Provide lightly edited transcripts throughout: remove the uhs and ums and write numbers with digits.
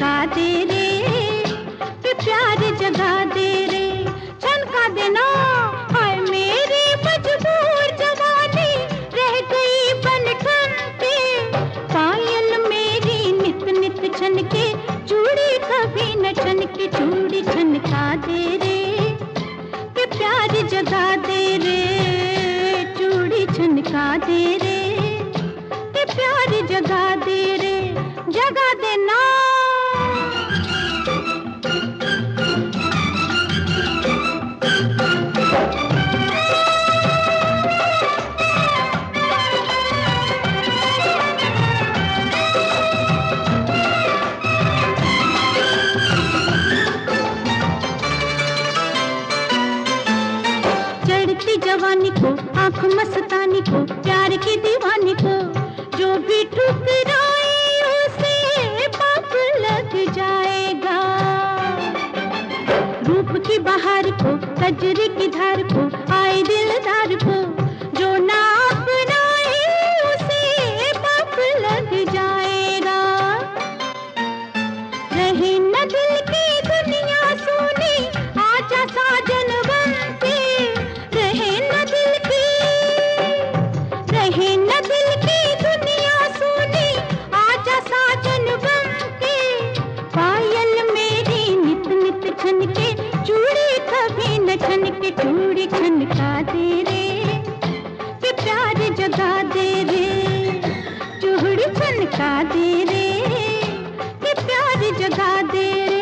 छनका दे रे, कि प्यार जगा दे रे, छनका देना। हाय मेरी मजबूर जवानी रह गई बन ठन पे, पायल मेरी नित नित छनके, चूड़ी कभी न छनके, चूड़ी छनका दे रे, कि प्यार जगा दे रे, चूड़ी छनका दे रे, कि प्यार जगा दे रे, जगा देना। चढ़ती जवानी को, आंख मस्तानी को, प्यार की दीवानी को, जो भी ठुकराए उसे पाप लग जाएगा। रूप की बहार को, कजरी की धार को, आए दिलदार को, जो ना अपनाए उसे पाप लग जाएगा। रहे न दिल की दुनिया सोनी, आजा साजन बनके, रहे न दिल की, रहे न दिल की दुनिया सोनी, आजा साजन बनके, पायल मेरी नित नित छनके, चूड़ी कभी न छनके, चूड़ी छनका दे रे, कि प्यार जगा दे रे, चूड़ी छनका दे रे, कि प्यार जगा दे रे।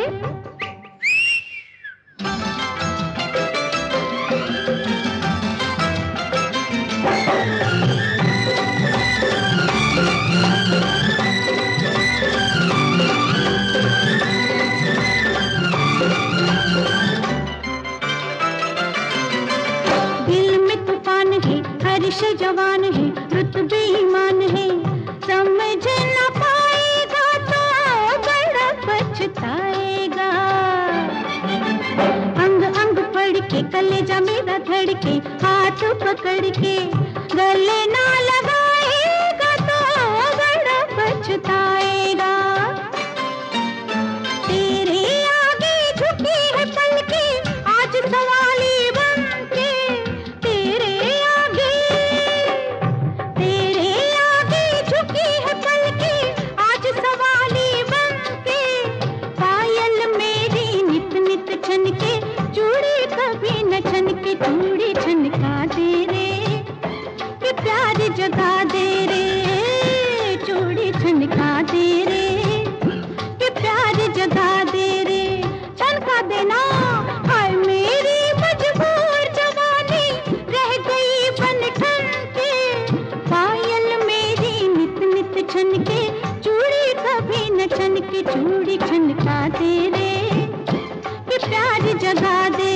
दिल में तूफान है, हर्ष जवान है, रुतबे ईमान है, समझ न पाएगा तो बड़ा पछताएगा। अंग अंग पढ़ के, कलेजा मेरा धड़के, हाथ पकड़ के, गले ना लगाएगा तो बड़ा पछताएगा। तेरे आगे झुकी है पलके, आज सवाली बनके, तेरे आगे झुकी है पलके, आज सवाली बनके, पायल मेरी नित नित छनके, चूड़ी कभी न छनके, चूड़ी छनका दे रे, कि प्यार जगा दे रे, चूड़ी छनका दे रे, कि प्यार जगा दे रे, छनका देना। हाय मेरी मजबूर जवानी रह गई बन ठन पे, पायल मेरी नित नित छनके, चूड़ी कभी न छनके, चूड़ी छनका दे रे, कि प्यार जगा दे